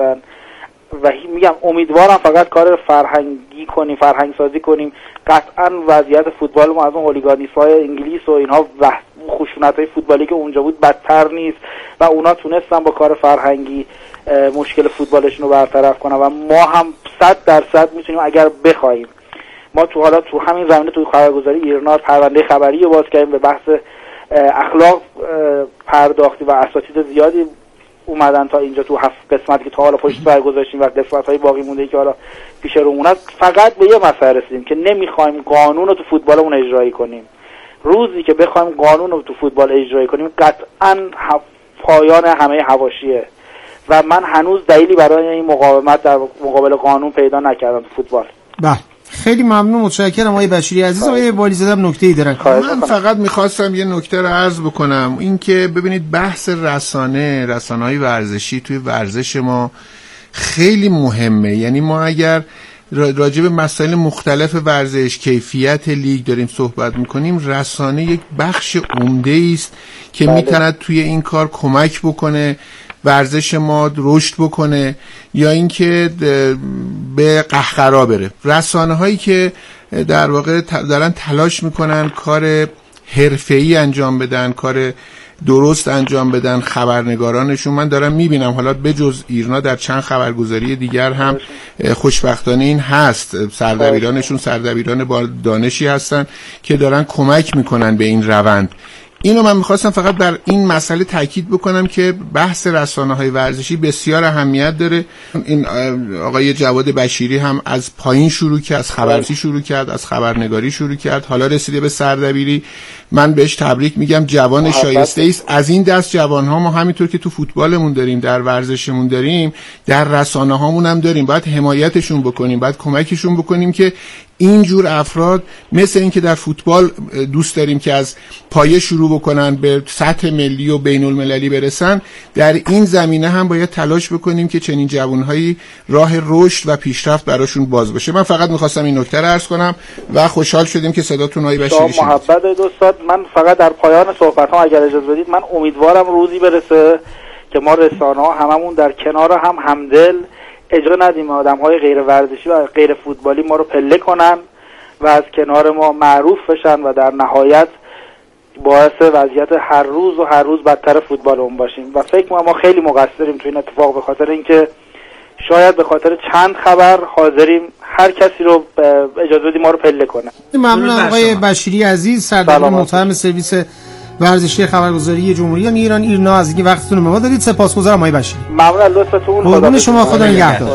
و میگم امیدوارم فقط کار فرهنگی کنیم، فرهنگ سازی کنیم. قطعا وضعیت فوتبال ما از اون هولیگانیس‌های انگلیس و اینها و خشونت‌های فوتبالی که اونجا بود بدتر نیست و اونا تونستن با کار فرهنگی مشکل فوتبالشون رو برطرف کنن و ما هم 100% میتونیم اگر بخوایم. ما تو همین زمینه تو خبرگزاری ایرنا پرونده خبری رو باز کردیم، به بحث اخلاق پرداختیم و اساتید زیادی اومدن تا اینجا تو 7 قسمتی که تا حالا پشت سر گذاشتیم و قسمت‌های باقی مونده که حالا پیش رومون. فقط به یه مسئله رسیدیم که نمیخوایم قانون رو تو فوتبالمون اجرایی کنیم. روزی که بخوایم قانون رو تو فوتبال اجرایی کنیم قطعاً پایان همه حواشیه و من هنوز دلیلی برای این مقاومت در مقابل قانون پیدا نکردم تو فوتبال. بله خیلی ممنون، متشکرم آقای بشیری عزیز. آقای والیزاده هم نکته‌ای دارن. من فقط می‌خواستم یه نکته رو عرض بکنم، این که ببینید بحث رسانه‌های ورزشی توی ورزش ما خیلی مهمه. یعنی ما اگر راجع به مسائل مختلف ورزش، کیفیت لیگ داریم صحبت میکنیم، رسانه یک بخش عمده است که میتواند توی این کار کمک بکنه ورزش ما رشد بکنه یا اینکه به قهقرا بره. رسانه هایی که در واقع دارن تلاش میکنن کار حرفه‌ای انجام بدن، کار درست انجام بدن، خبرنگارانشون من دارم میبینم، حالا بجز ایرنا در چند خبرگزاری دیگر هم خوشبختانه این هست، سردبیرانشون سردبیران با دانشی هستن که دارن کمک میکنن به این روند. اینو من میخواستم فقط در این مسئله تاکید بکنم که بحث رسانه‌های ورزشی بسیار اهمیت داره. این آقای جواد بشیری هم از پایین شروع کرد، از خبررسی شروع کرد، از خبرنگاری شروع کرد، حالا رسیده به سردبیری. من بهش تبریک میگم، جوان شایسته است. از این دست جوان‌ها ما همینطور که تو فوتبالمون داریم، در ورزشمون داریم، در رسانه‌هامون هم داریم. باید حمایتشون بکنیم، باید کمکشون بکنیم که اینجور افراد مثل این که در فوتبال دوست داریم که از پایه شروع بکنن به سطح ملی و بین المللی برسن، در این زمینه هم باید تلاش بکنیم که چنین جوانهایی راه رشد و پیشرفت براشون باز بشه. من فقط میخواستم این نکته رو عرض کنم و خوشحال شدیم که صداتون آقای بشیری شنید. محبت دوستان، من فقط در پایان صحبتام اگر اجازه بدید، من امیدوارم روزی برسه که ما رسانه‌ها هممون در کنار هم همدل اجازه ندیم آدم‌های غیر ورزشی و غیر فوتبالی ما رو پله کنن و از کنار ما معروف بشن و در نهایت باعث وضعیت هر روز بدتر فوتبالمون باشیم. و فکر می‌کنم ما خیلی مقصریم تو این اتفاق، به خاطر اینکه شاید به خاطر چند خبر حاضریم هر کسی رو اجازه بدیم ما رو پله کنه. ممنونم آقای بشیری عزیز، سردبیر محترم سرویس ورزشی خبرگزاری جمهوری ایران ایرنا، از اینکه وقتتون رو به ما دادید. سپاسگزارم آقای بشیری. ممنون از لطفتون. قربون شما، خدا نگهدار.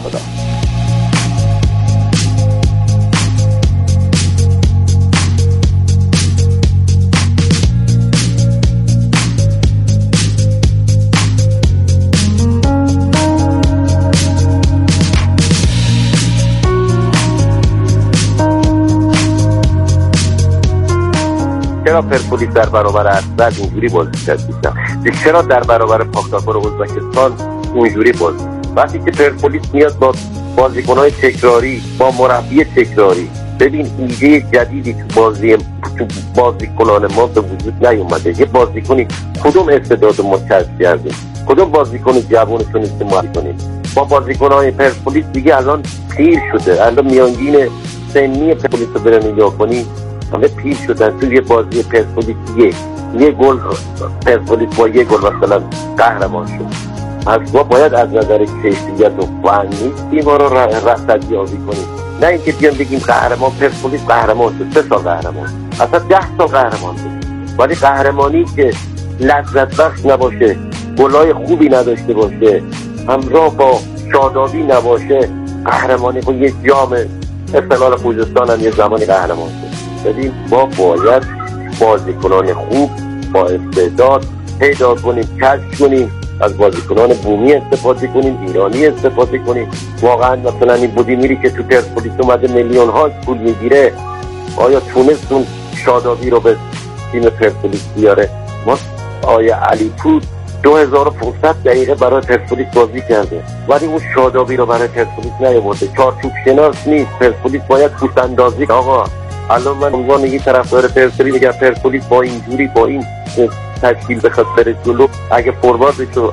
چرا پرسپولیس در برابر ارسنال اینجوری بازی کرد؟ چرا در برابر پاکتاکور ازبکستان اونجوری بازی؟ وقتی که پرسپولیس میاد با بازیکن‌های تکراری، با مربی تکراری، ببین ایده جدیدی تو بازیکنان ما به وجود نیومده. یه بازیکنی کدوم استعداد ما کشف کردیم، کدوم بازیکن جوانشون استعمال کنیم. با بازیکن‌های پرسپولیس دیگه الان پیر شده، الان میانگین سنی پرسپولیس رو برن نگاه کنی همه پیر شدن. توی یه بازی پرسپولیس یه گل پرسپولیس با یه گل مثلا قهرمان شد. از ما باید از نظر کیفیت و فنی تیم‌ها رو رصدیابی کنیم، نه اینکه بیان بگیم قهرمان پرسپولیس قهرمان شد، 3 سال قهرمان، اصلا 10 سال قهرمان شد، ولی قهرمانی که لذت بخش نباشه، گلای خوبی نداشته باشه، همراه با شادابی نباشه، قهرمانی با یه جام استقلال خوزستان هم یه زمانی قهرمان شد. ببین ما باید بازیکنان خوب با استعداد پیدا کنیم، کشف کنیم، از بازیکنان بومی استفاده کنیم، ایرانی استفاده کنیم. واقعا مثلا این بودیمیری که تو پرسپولیس اومده میلیون ها پول میگیره، آیا تونست اون شادابی رو به تیم پرسپولیس بیاره؟ ما آیا علیپور 2500 دقیقه برای پرسپولیس بازی کرده ولی اون شادابی رو برای پرسپولیس نیاورده. چارچوب شناس نیست. پرسپولیس باید پوست اندازی. آقا الان من عنوان یه طرفدار پرسپولیس میگم پرسپولیس با اینجوری با این تشکیل بخواد بره جلو، اگه فوروردش رو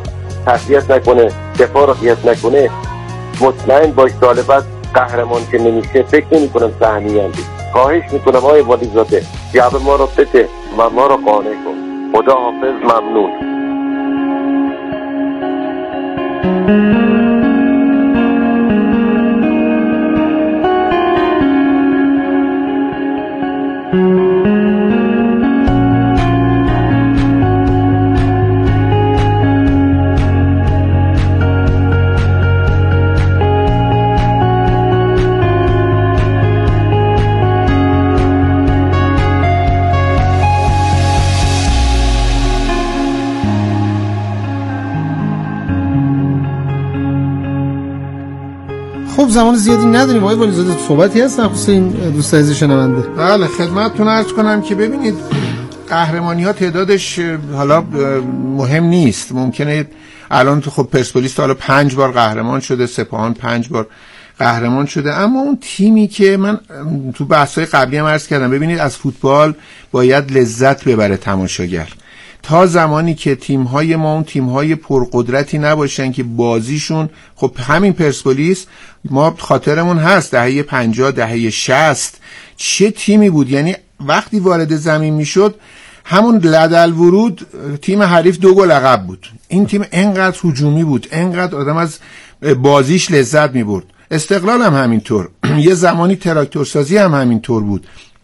تسلیت نکنه، دفاع رو رعایت نکنه، مطمئن باش سال بعد قهرمان که نمیشه فکر نمی‌کنم سهمی اندی. خواهش میکنم آقای والیزاده جواب ما رو بده و ما رو قانع کن. خدا حافظ، ممنون. خب زمان زیادی نداریم آقای والیزاده، صحبتی هست خصوص این دوست عزیز شنونده؟ بله خدمتتون عرض کنم که ببینید قهرمانی ها تعدادش حالا مهم نیست. ممکنه الان تو خب پرسپولیس حالا 5 بار قهرمان شده، سپاهان 5 بار قهرمان شده، اما اون تیمی که من تو بحث‌های قبلی هم عرض کردم، ببینید از فوتبال باید لذت ببره تماشاگر. تا زمانی که تیم‌های ما اون تیم‌های پرقدرتی نباشن که بازیشون، خب همین پرسپولیس ما خاطرمون هست دهه 50 دهه 60 چه تیمی بود، یعنی وقتی وارد زمین میشد همون لدل ورود تیم حریف 2 گل عقب بود. این تیم انقدر هجومی بود، انقدر آدم از بازیش لذت می‌برد. استقلال هم همینطور، یه زمانی تراکتورسازی هم همینطور بود،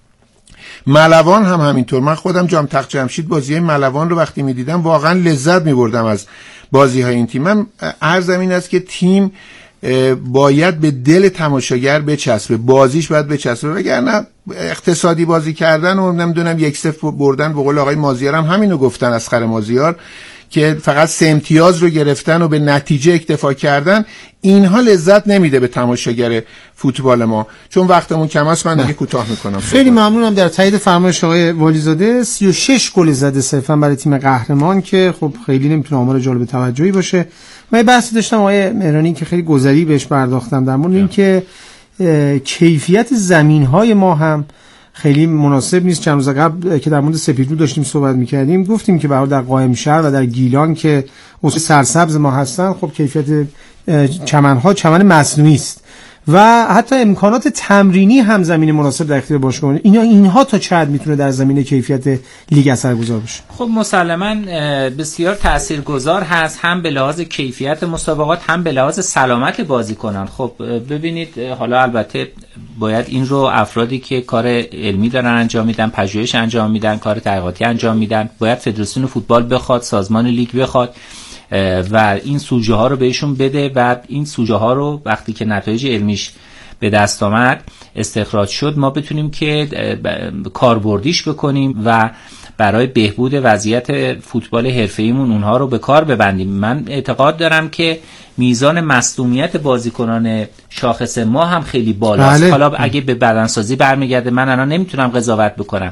ملوان هم همینطور. من خودم جام تخت جمشید بازی ملوان رو وقتی میدیدم واقعا لذت میبردم از بازی های این تیم. من عرضم این است که تیم باید به دل تماشاگر بچسبه، بازیش باید بچسبه، وگرنه اقتصادی بازی کردن و نمیدونم 1-0 بردن، به قول آقای مازیار هم همینو گفتن، اسخر مازیار، که فقط 3 امتیاز رو گرفتن و به نتیجه اکتفا کردن، اینها لذت نمیده به تماشاگر فوتبال ما. چون وقتمون کم است من دیگه کوتاه میکنم. خیلی ممنونم. در تایید فرمایش آقای والیزاده 36 گل زده صرفا برای تیم قهرمان که خب خیلی نمیتونه آمار جالب توجهی باشه. من بحثی داشتم آقای مهرانی که خیلی گذری بهش پرداختم در مورد اینکه کیفیت زمین‌های ما هم خیلی مناسب نیست. چند روز قبل که در مورد سپیدرو داشتیم صحبت می‌کردیم گفتیم که در قائمشهر و در گیلان که اصول سرسبز ما هستن، خب کیفیت چمن‌ها چمن مصنوعی است و حتی امکانات تمرینی هم زمین مناسب در اختیار باشگاهان اینها تا چه حد میتونه در زمینه کیفیت لیگ اثرگذار باشه؟ خب مسلماً بسیار تاثیرگذار هست، هم به لحاظ کیفیت مسابقات هم به لحاظ سلامت بازیکنان. خب ببینید، حالا البته باید این رو افرادی که کار علمی دارن انجام میدن، پژوهش انجام میدن، کار تحقیقاتی انجام میدن، باید فدراسیون فوتبال بخواد، سازمان لیگ بخواد و این سوژه ها رو بهشون بده و این سوژه ها رو وقتی که نتایج علمیش به دست آمد، استخراج شد، ما بتونیم که کاربردیش بکنیم و برای بهبود وضعیت فوتبال حرفه‌ایمون اونها رو به کار ببندیم. من اعتقاد دارم که میزان مصدومیت بازیکنان شاخص ما هم خیلی بالاست. بله. حالا اگه به بدنسازی برمیگرده من الان نمیتونم قضاوت بکنم،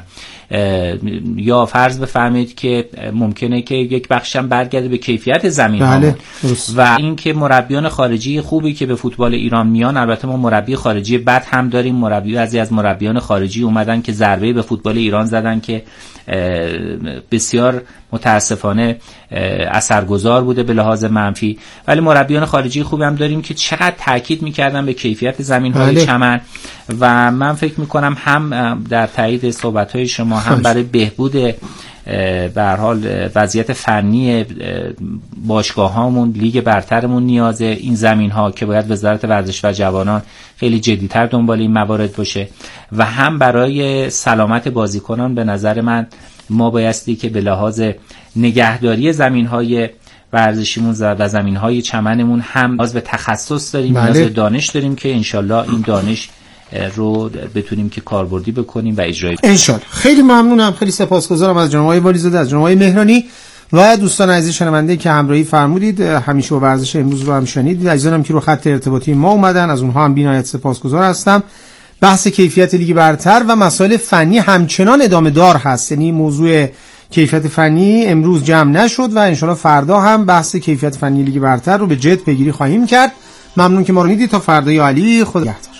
یا فرض بفرمایید که ممکنه که یک بخشم برگرده به کیفیت زمین بله. و اینکه مربیان خارجی خوبی که به فوتبال ایران میان، البته ما مربی خارجی بد هم داریم، بعضی از مربیان خارجی اومدن که ضربه به فوتبال ایران زدن که بسیار متاسفانه اثرگذار بوده به لحاظ منفی، ولی مربیان خارجی خوبی هم داریم که چقدر تاکید میکردن به کیفیت زمین‌های بله. چمن و من فکر میکنم هم در تایید صحبت‌های شما هم برای بهبود به هر حال وضعیت فنی باشگاه‌هامون، لیگ برترمون نیازه این زمین‌ها که باید وزارت ورزش و جوانان خیلی جدی‌تر دنبال این موارد باشه و هم برای سلامت بازیکنان به نظر من ما بایستی که به لحاظ نگهداری زمین‌های ورزشیمون و زمین‌های چمنمون هم نیاز به تخصص داریم، نیاز به دانش داریم که انشالله این دانش رو بتونیم که کاربردی بکنیم و اجرایی کنیم انشالله. خیلی ممنونم، خیلی سپاسگزارم از جناب آقای والیزاده، از جناب آقای مهرانی و دوستان عزیز شنونده که همراهی فرمودید. همیشه با ورزش امروز رو هم شنیدید. عزیزانم که رو خط ارتباطی ما اومدن از اونها هم بی‌نهایت سپاسگزار هستم. بحث کیفیت لیگ برتر و مسائل فنی همچنان ادامه دار هست، یعنی موضوع کیفیت فنی امروز جمع نشد و انشالله فردا هم بحث کیفیت فنی لیگ برتر رو به جد پیگیری خواهیم کرد. ممنون که ما رو دیدید. تا فردا یا علی، خدا نگهدار.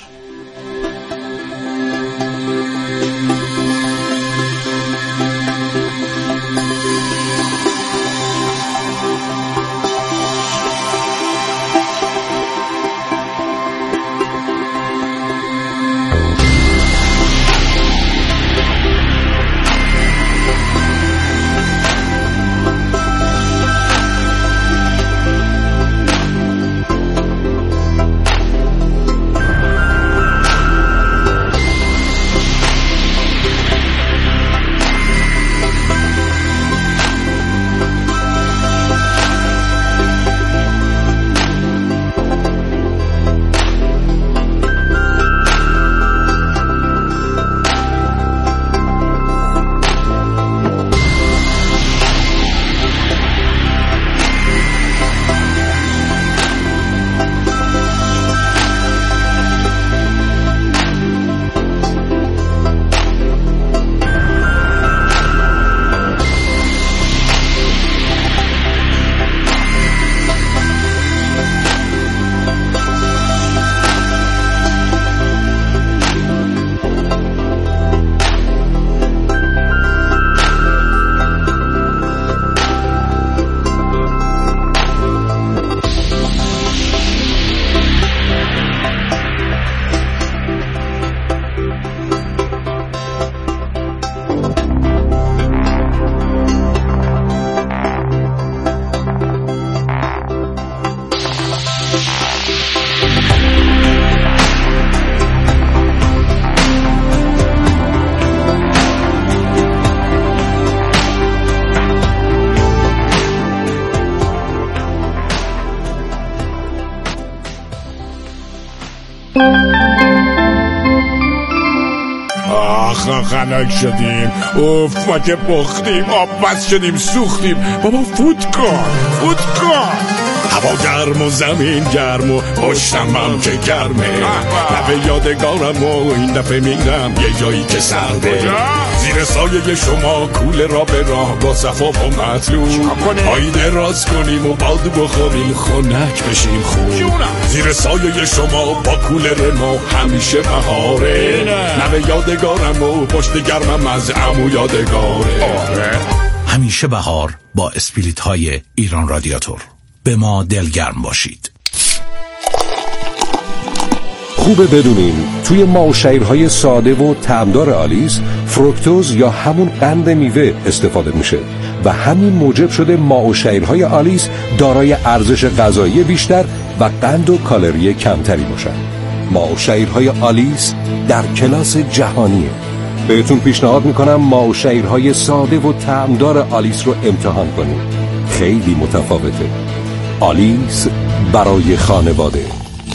خنک شدیم، اوف ما که پختیم، آب بس شدیم، سوختیم. بابا فوت کن هوا گرم و زمین گرم و پشتم هم که گرمه. لبه یادگارم و این دفعه میرم یه جایی که سرده. زیر سایه شما کوله را به راه با صفا و مطلوب آیده راز کنیم و باد بخوریم خنک بشیم خوب. زیر سایه شما با کوله ما همیشه بهاره. لبه یادگارم و پشت گرمم از عمو یادگاره. همیشه بهار با اسپریت های ایران رادیاتور. به ما دلگرم باشید. خوبه بدونین توی ماوشیرهای ساده و طعمدار آلیس فروکتوز یا همون قند میوه استفاده میشه و همین موجب شده ماوشیرهای آلیس دارای ارزش غذایی بیشتر و قند و کالری کمتری باشن. ماوشیرهای آلیس در کلاس جهانیه. بهتون پیشنهاد میکنم ماوشیرهای ساده و طعمدار آلیس رو امتحان کنید. خیلی متفاوته. آلیس برای خانواده.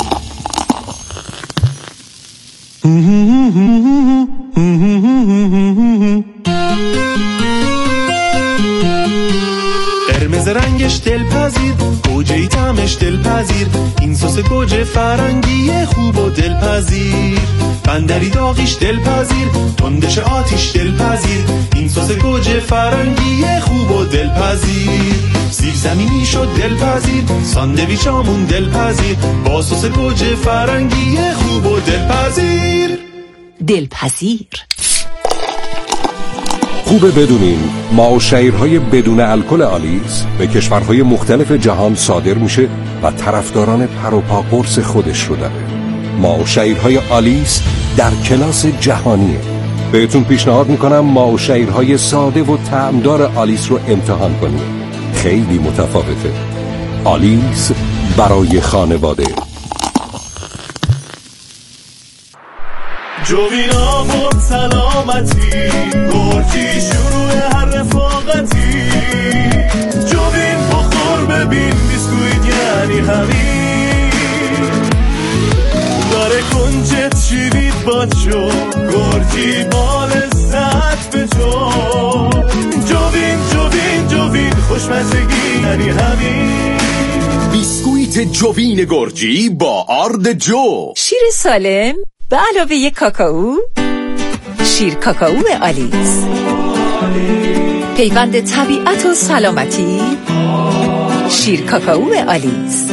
قرمز رنگش دلپذیر، گوجه‌ای طعمش دلپذیر، این سس گوجه فرنگی خوب و دلپذیر. بندری داغیش دلپذیر، تندش آتیش دلپذیر، این سس گوجه فرنگی خوب و دلپذیر. سیب زمینی شد دلپذیر، ساندویچ آمون دلپذیر، با سس گوجه فرنگی خوب و دلپذیر. خوبه بدونین ماوشیرهای بدون الکل آلیس به کشورهای مختلف جهان صادر میشه و طرفداران پر و پا قرص خودش رو داره. ماوشیرهای آلیس در کلاس جهانیه. بهتون پیشنهاد میکنم ماوشیرهای ساده و طعمدار آلیس رو امتحان کنید. خیلی متفاوته. آلیس برای خانواده. جوینا بود سلامتی، گرچی شروع هر رفاقتی. جوین بخور ببین بیسکویت یعنی همین. داره کنجت شیرید باد شو، گرچی بال لذت به جو. جوین خوشمزگی یعنی همین. بیسکویت جوین گرجی با آرد جو. شیر سالم به علاوه یک کاکائو، شیر کاکائو آلیس، پیوند طبیعت و سلامتی. شیر کاکائو آلیس،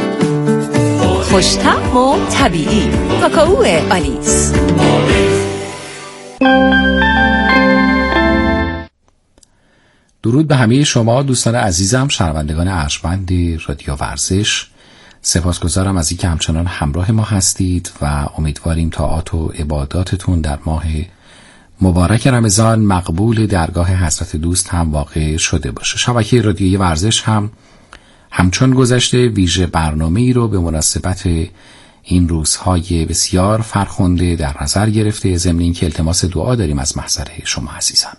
خوش‌طعم و طبیعی. کاکائو آلیس. درود به همه شما دوستان عزیزم، شنوندگان ارجمند رادیو ورزش. سپاسگزارم از اینکه همچنان همراه ما هستید و امیدواریم طاعات و عباداتتون در ماه مبارک رمضان مقبول درگاه حضرت دوست هم واقع شده باشه. شبکه رادیویی ورزش هم همچون گذشته ویژه برنامه‌ای رو به مناسبت این روزهای بسیار فرخنده در نظر گرفته، ضمن اینکه التماس دعا داریم از محضر شما عزیزان.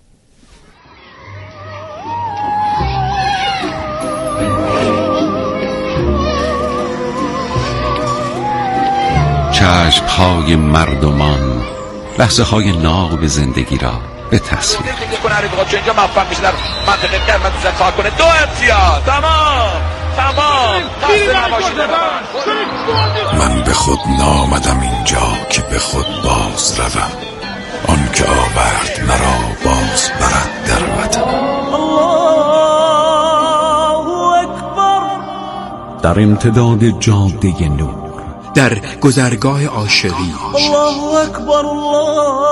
چشم‌های مردمان لحظه های ناب زندگی را به تصویر من به خود نامدم اینجا که به خود باز روم، آن که آورد مرا باز برد در وطن. در امتداد جاده نور، در گذرگاه عاشقی، الله اکبر الله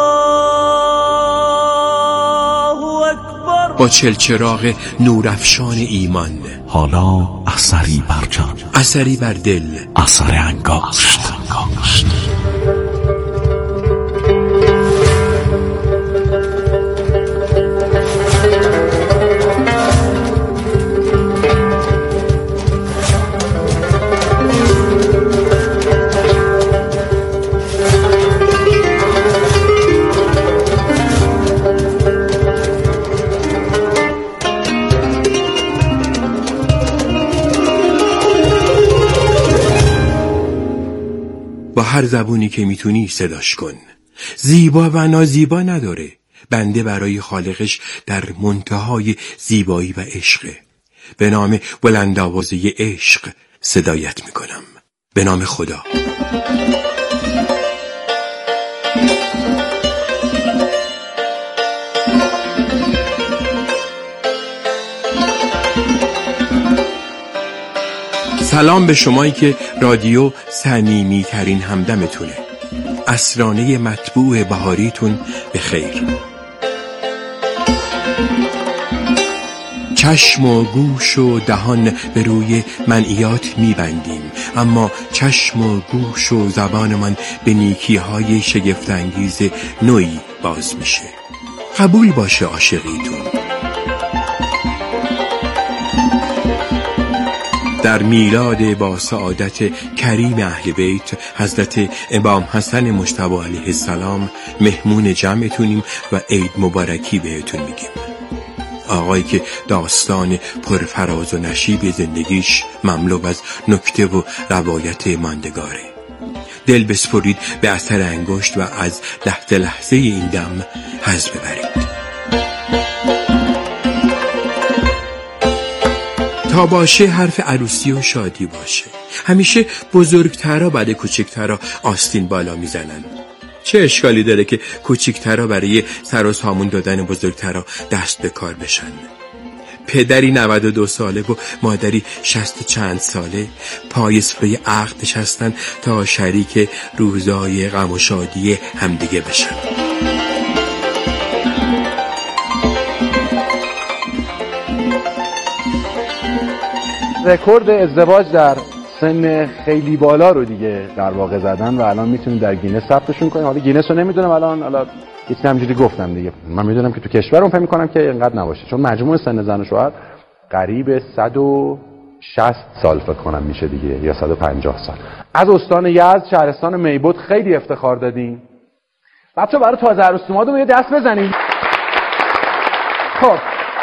اکبر، با چلچراغ نورافشان ایمان، حالا اثری بر جان، اثری بر دل، اثر انگاشت. با هر زبونی که میتونی صداش کن. زیبا و نازیبا نداره. بنده برای خالقش در منتهای زیبایی و عشقه. به نام بلندآوازه عشق صدایت میکنم. به نام خدا. سلام به شمایی که رادیو صمیمی ترین همدمتونه. عصرانه مطبوع بهاریتون به خیر. چشم و گوش و دهان به روی منعیات میبندیم، اما چشم و گوش و زبانمان به نیکی‌های شگفت‌انگیز نوعی باز میشه. قبول باشه عاشقیتون. در میلاد با سعادت کریم اهل بیت حضرت امام حسن مجتبی علیه السلام مهمون جمعتونیم و عید مبارکی بهتون میگیم. آقایی که داستان پرفراز و نشیب زندگیش مملو از نکته و روایت ماندگاره. دل بسپرید به اثر انگشت و از لحظه لحظه این دم حظ ببرید. تا باشه حرف عروسی و شادی باشه. همیشه بزرگترا بعد کوچکترا آستین بالا میزنن. چه اشکالی داره که کوچکترا برای سر و سامون دادن بزرگترا دست به کار بشن؟ پدری 92 ساله و مادری 60 چند ساله پای سفره عقد نشستن تا شریک روزای غم و شادی همدیگه بشن. رکورد ازدواج در سن خیلی بالا رو دیگه در واقع زدن و الان میتونیم در گینس ثبتشون کنیم. حالا گینس رو نمیدونم الان یه چیزی همینجوری گفتم دیگه. من میدونم که تو کشورم فکر می‌کنم که اینقدر نباشه، چون مجموع سن زن و شوهر قریب 160 سال فکر کنم میشه دیگه، یا 150 سال. از استان یزد شهرستان میبود خیلی افتخار دادیم. بچه‌ها برای تازه عروس اومدم یه دست بزنید. خب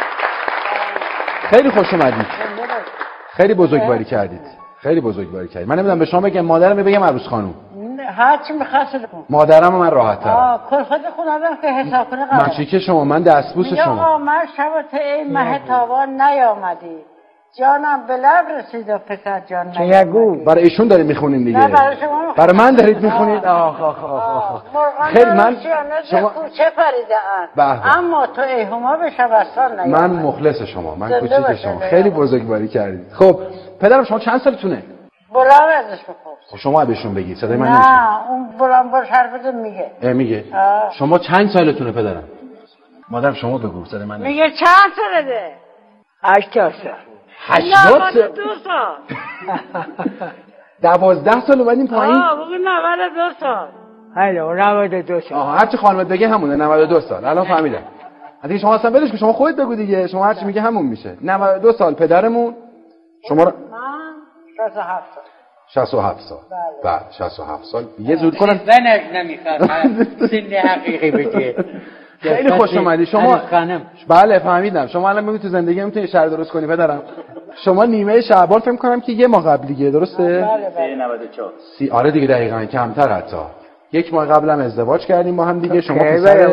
خیلی خوش اومدید. خیلی بزرگواری کردید. خیلی بزرگواری کردید. من نمیدونم به شما بگم مادرم بگم عروس خانم. هر چی می‌خواستید بگم. مادرم من راحت‌ترم. کل خود خودم که حساب کنه. من چیکه شما، من دستبوس شما. آقا من شب ای مه تابان نیامدی. جانم به لب رسید و پسر جان نیامدی. برای ایشون دارید میخونین دیگه. نه برای شما. برای من دارید میخونید. خیلی من شما کوچه پریده‌اند. اما تو ای هما به شبستان نیامدی. من مخلص شما، من کوچیک شما. خیلی بزرگواری کردید. خب پدرم شما چند سالتونه؟ بلند ازش بپرس. شما بهشون بگید صدای من نمیشه. نه اون بلند باش حرفتون میگه. میگه. شما چند سالتونه پدرم؟ مادرم شما بگو صدای من نمیشه. میگه چند سالته؟ 80 سال. 82 سال. 12 سال اومدیم پایین. بگو 92 سال. هلو 92 سال. هرچی خانمت بگه همونه 92 سال. الان فهمیدم. دیگه شما اصلا ولش کن، شما خودت بگو دیگه. شما هرچی میگه همون میشه. 92 سال پدرمون. شما 67 سال. 67 سال. بله 67 سال. یه زود کنم. زنش نمیخواد. سن حقیقی بگه. خیلی خوش اومدی شما. بله فهمیدم. شما الان میگی تو زندگی میتونی شهر درست کنی پدرم. شما نیمه شعبان فکر کنم که یه ماه قبل دیگه درسته؟ بله 94. آره دیگه دقیقاً کمتر حتی. یک ماه قبلم ازدواج کردیم با هم دیگه. شما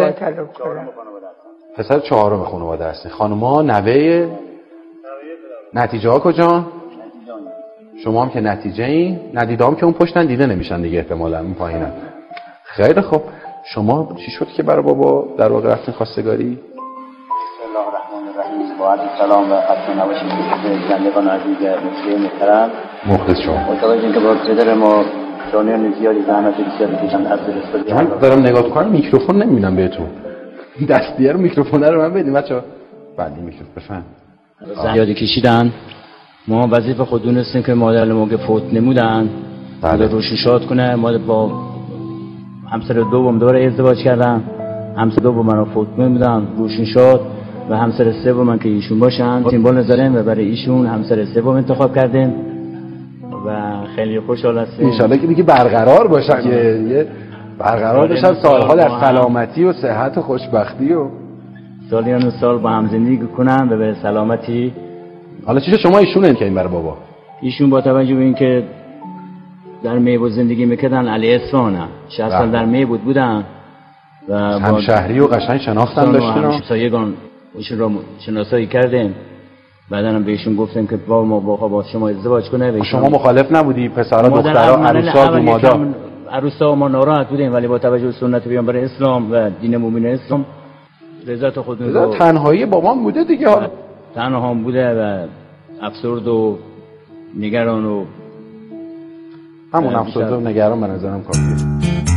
پسر چهارم خانواده هستی. خانوما نوه نتیجه ها کجا؟ شما هم که نتیجه این ندیدام که اون پشتن دیده نمیشن دیگه احتمالاً اون پایینن. خیلی خوب. شما چی شد که برای بابا در واقع رفتین خواستگاری؟ بسم الله الرحمن الرحیم. با عرض سلام و خدمت نواشید به زندگان عزیز مصری محترم. مخلص شما. با توجه اینکه با پدر ما جانیان زیادی زحمت بسیاری کشیدن از درست. من دارم نگاه می‌کنم میکروفون نمیبینم بهتون. دستیه رو میکروفون رو من بدین بچه‌ها. بعد میکروفون بفهم. زیادی کشیدن. ما وظیفه خود دونستیم که مادر ما که فوت نمودن. بله. روشن شاد کنه. ما با همسر دوم دوباره ازدواج کردم. همسر دوم من فوت نمودن روشن شاد و همسر سوم من که ایشون باشن سیمبل نذاریم و برای ایشون همسر سوم انتخاب کردیم و خیلی خوشحال هستیم. ان شاءالله که دیگه برقرار باشن که برقرار بشن سالها در سلامتی و صحت و خوشبختی و سالیان سال با هم زندگی کنن و به سلامتی. حالا چیه شما ایشون انتخاب کردین برای بابا؟ ایشون با توجه به اینکه در میبود زندگی میکردن علی اصفهان 60 سال در میبود بودن و هم شهری و قشنگ شناختن داشتن و همسایگان ایشون رو شناسایی کردیم. بعدا هم بهشون گفتیم که ما با شما ازدواج کنه. شما مخالف نبودی؟ پسرا دخترا عروسا دومادا عروسا ما ناراحت بودیم، ولی با توجه به سنت پیامبر اسلام و دین مومن اسلام رضایت خودمون رو تنهایی بابام بوده دیگه، حالا تنها هم بوده و افسرد و نگران و همون افسرد و نگران به نظرم کافیه.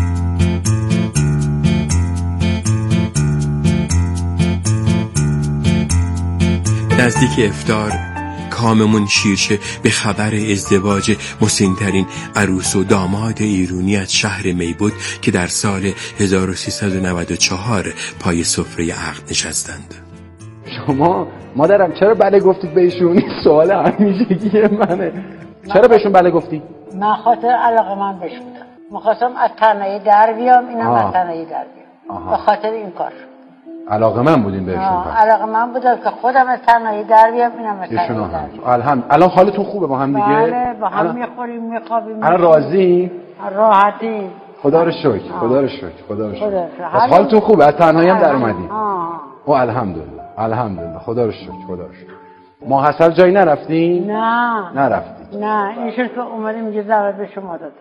نزدیک افطار کاممون شیرشه به خبر ازدواج مسن‌ترین عروس و داماد ایرانی از شهر میبود که در سال 1394 پای سفره عقد نشستند. شما مادرم چرا بله گفتید به ایشون؟ این سوال همیشگی منه. چرا بهشون بله گفتی؟ من خاطر علاقه من بهش بودم، می‌خواستم از تنهایی در بیام، اینم از تنهایی در بیام. به خاطر این کار علاقه من بودین بهشون؟ علاقه من بودم که خودم از تنهایی در بیام، اینم از تنهایی در بیام. الحمد. الان حالتون خوبه با هم دیگه؟ بله با هم میخوریم میخوابیم. الان راضی؟ راحتی. خدا رو شکر، خدا رو شکر، خدا رو شکر. از حالتون خوبه؟ از تنهایی هم در اومدی؟ او الحمدلله، الحمدلله، خدا رو شکر، خدا رو شکر. ما حسل جایی نرفتی؟ نه نرفتی. نه اینشون که اومدیم اینجا دعوت به شما داد.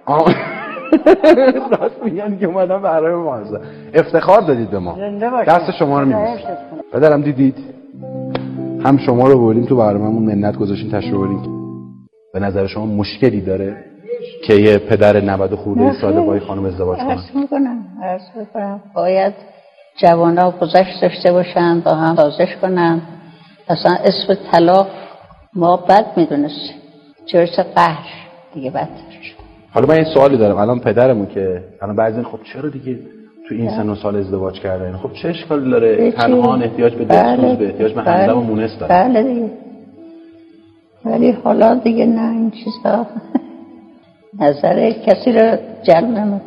راست میگن که اومدم برای ما افتخار دادید به ما. دست شما رو میبوسم. پدرم دیدید هم شما رو بردیم تو برنامه‌مون منت گذاشتین تشریف بردین. به نظر شما مشکلی داره که یه پدر 90 خورده ساله با خانم ازدواج کنه؟ عرض میکنم باید جوانا گذشت داشته باشن، با هم سازش کنن. اصلا اسم طلاق ما بد میدونستیم، چرا قهر دیگه بدتر. حالا من این سوالی دارم، الان پدرمون که الان بعضی خب چرا دیگه تو این سن و سال ازدواج کرده، خب چه اشکالی داره؟ تنها احتیاج به دستمزد، به احتیاج به همدم و مونس داره. بله دیگه، ولی حالا دیگه نه، این چیزا نظر کسی رو جلب نمیکنه.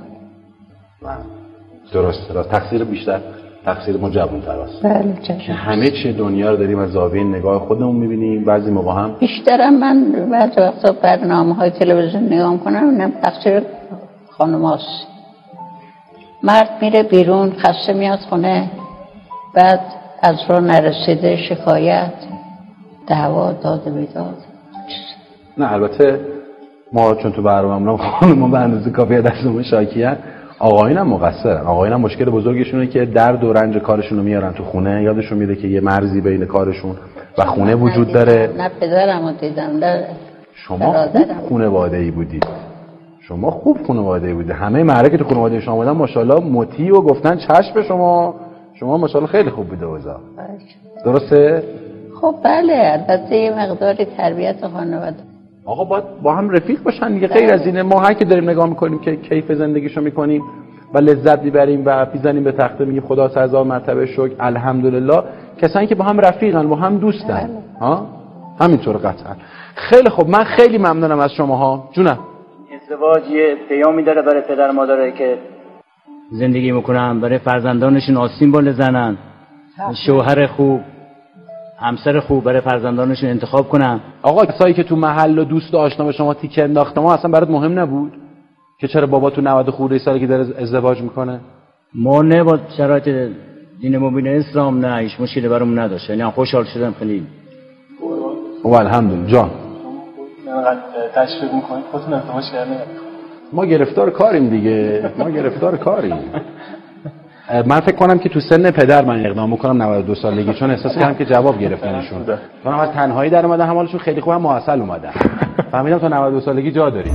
درسته، تقصیر بیشتر تقصیر ما جوان‌تر است. بله که همه چی دنیا رو داریم از زاویه نگاه خودمون می‌بینیم، بعضی موقع هم بیشترم من بعضی وقتا برنامه‌های تلویزیون نگاه می‌کنم، اینم تقصیر خانم‌هاست. مرد میره بیرون خسته میاد خونه، بعد از راه نرسیده شکایت، دعوا، داد و بیداد. نه البته ما چون تو برنامه‌مون خانم‌ها به اندازه کافی دستمون شاکیان، آقایون هم مقصرن. آقایون هم مشکل بزرگشونه که درد و رنج کارشون رو میارن تو خونه، یادشون میده که یه مرزی بین کارشون و خونه وجود داره. نه پدرمو دیدم، نه شما خوب خانواده‌ای بودید، شما خوب خانواده‌ای بودید. همه معرکه تو خانواده شما بودن ماشاءالله مطیع و گفتن چشم به شما ماشاءالله خیلی خوب بوده اوضاع. درسته؟ خب بله، البته یه مقداری تربیت خانواده. آقا باید با هم رفیق باشن دیگه. غیر از اینه ما هر کی داریم نگاه میکنیم که کیف زندگیشو میکنیم و لذت میبریم و میزنیم به تخته میگیم خدا 1000 مرتبه شکر الحمدلله. کسانی که با هم رفیقن، با هم دوستن، ها همینطور قطعا. خیلی خوب، من خیلی ممنونم از شماها. جونم ازدواج یه پیامی داره برای پدر مادرایی که زندگی میکنن، برای فرزندانشون آستین بال بزنن، شوهر خوب، همسر خوب برای فرزندانشون انتخاب کنن. آقا کسایی که تو محل و دوست و آشنا به شما تیکه انداخته، ما اصلا برات مهم نبود که چرا بابا تو 90 خورده سالی که داره ازدواج میکنه؟ ما نه با شرایط دین مبین اسلام نه هیچ مشکلی برامون نداشت، یعنی خوشحال شدم خیلی. و الحمدلله. جان تشویق میکنید خودتون ازدواج کردین؟ ما گرفتار کاریم دیگه، ما گرفتار کاریم. من فکر کنم که تو سن پدر من اقدام میکنم 92 سالگی، چون احساس کردم که جواب گرفتنشون. چون از تنهایی در اومدن، هم حالشون خیلی خوب، هم معسل اومدن. فهمیدم تا 92 سالگی جا داریم.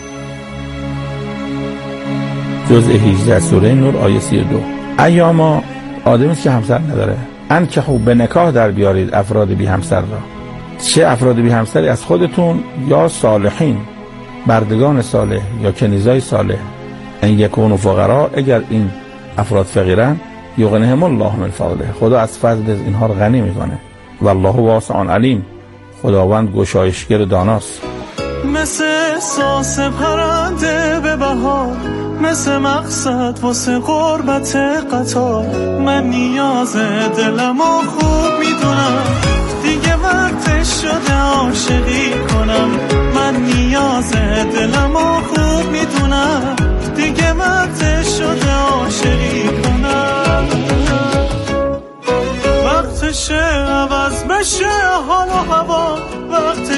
جزء 18 سوره نور آیه 32. ایاما آدمی است که همسر نداره، انکحوا به نکاح در بیارید افراد بی همسر را، چه افراد بی همسری از خودتون یا صالحین، بردگان صالح یا کنیزای صالح. ان یکونوا فقرا، اگر این افراد فقیرن، یغنیهم الله من فضله، خدا از فضل اینها رو غنی میکنه. والله واسع علیم، خداوند گشایشگر و داناست. مثل احساس پرنده به بهار، مثل مقصد واسه غربت قطار، من نیاز دلمو خوب میدونم، دیگه وقتش شده عاشقی کنم، من نیاز دلمو خوب میدونم،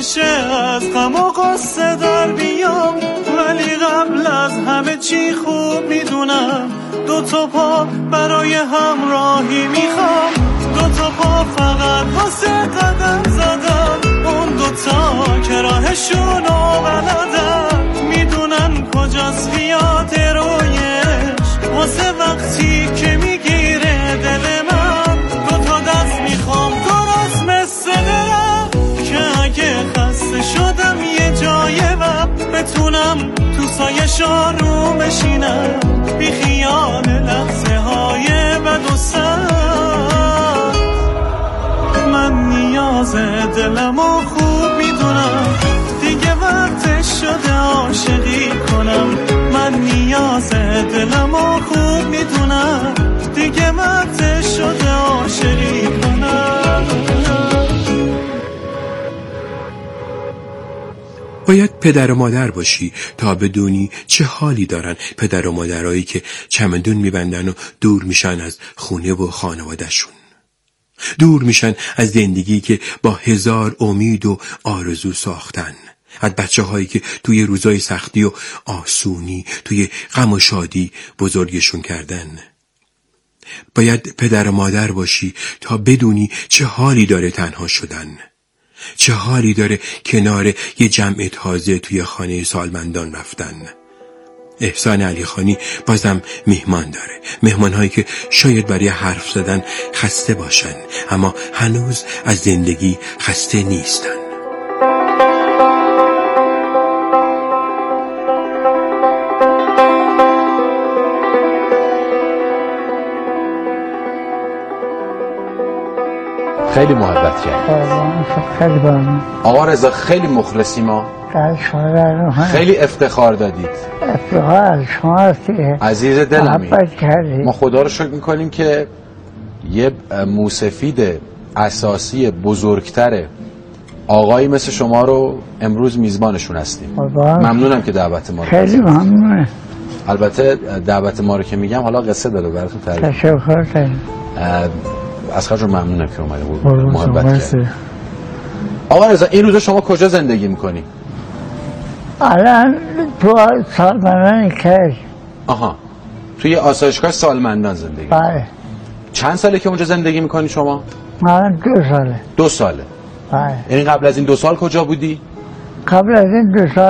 باعث از غم و غصه در بیام، ولی قبل از همه چی خوب میدونم 2 پا برای همراهی میخوام، 2 پا فقط واسه قدم زدن، اون 2 که راهشونو بلدن، میدونن کجاست فیات رویش واسه وقتی که میگیره دل من. 2 دست میخوام درست مثل دلم که اگه خسته شدم یه جای وقت بتونم تو سایش آروم بشینم، بی خیال لحظه های بد و سخت. من نیاز دلم و خوب میدونم، دیگه وقتش شده عاشقی کنم. من نیاز دلم و خوب میدونم، دیگه وقتش شده عاشقی کنم. باید پدر و مادر باشی تا بدونی چه حالی دارن پدر و مادرایی که چمدون میبندن و دور میشن از خونه و خانوادهشون، دور میشن از زندگی که با 1000 امید و آرزو ساختن، از بچه هایی که توی روزای سختی و آسونی توی غم و شادی بزرگشون کردن. باید پدر و مادر باشی تا بدونی چه حالی داره تنها شدن، چه حالی داره کنار یه جمع تازه توی خانه سالمندان رفتن. احسان علیخانی بازم مهمان داره، مهمانهایی که شاید برای حرف زدن خسته باشن اما هنوز از زندگی خسته نیستن. خیلی محبت کرد. خیلی بارم. آقا رضا خیلی مخلصی ما. خیلی افتخار دادید. افتخار از شما هستی. عزیز دلمی. محبت کردید. ما خدا رو شکر میکنیم که یه موسفید اساسی بزرگتر آقایی مثل شما رو امروز میزبانشون هستیم. ممنونم که دعوت ما رو خیلی ممنونه. البته دعوت ما رو که میگم حالا قصه داره براتون تعریف. تشکر کنم. اسخر جون ممنونم که اومده بود محبت کرد. آقا رضا این روزا شما کجا زندگی میکنی؟ الان تو سالمندان کرد. آها توی آسایشگاه سالمندان زندگی. بله. چند ساله که اونجا زندگی میکنی شما؟ من 2 ساله. 2 ساله. بله. یعنی قبل از این 2 سال کجا بودی؟ قبل از این 2 سال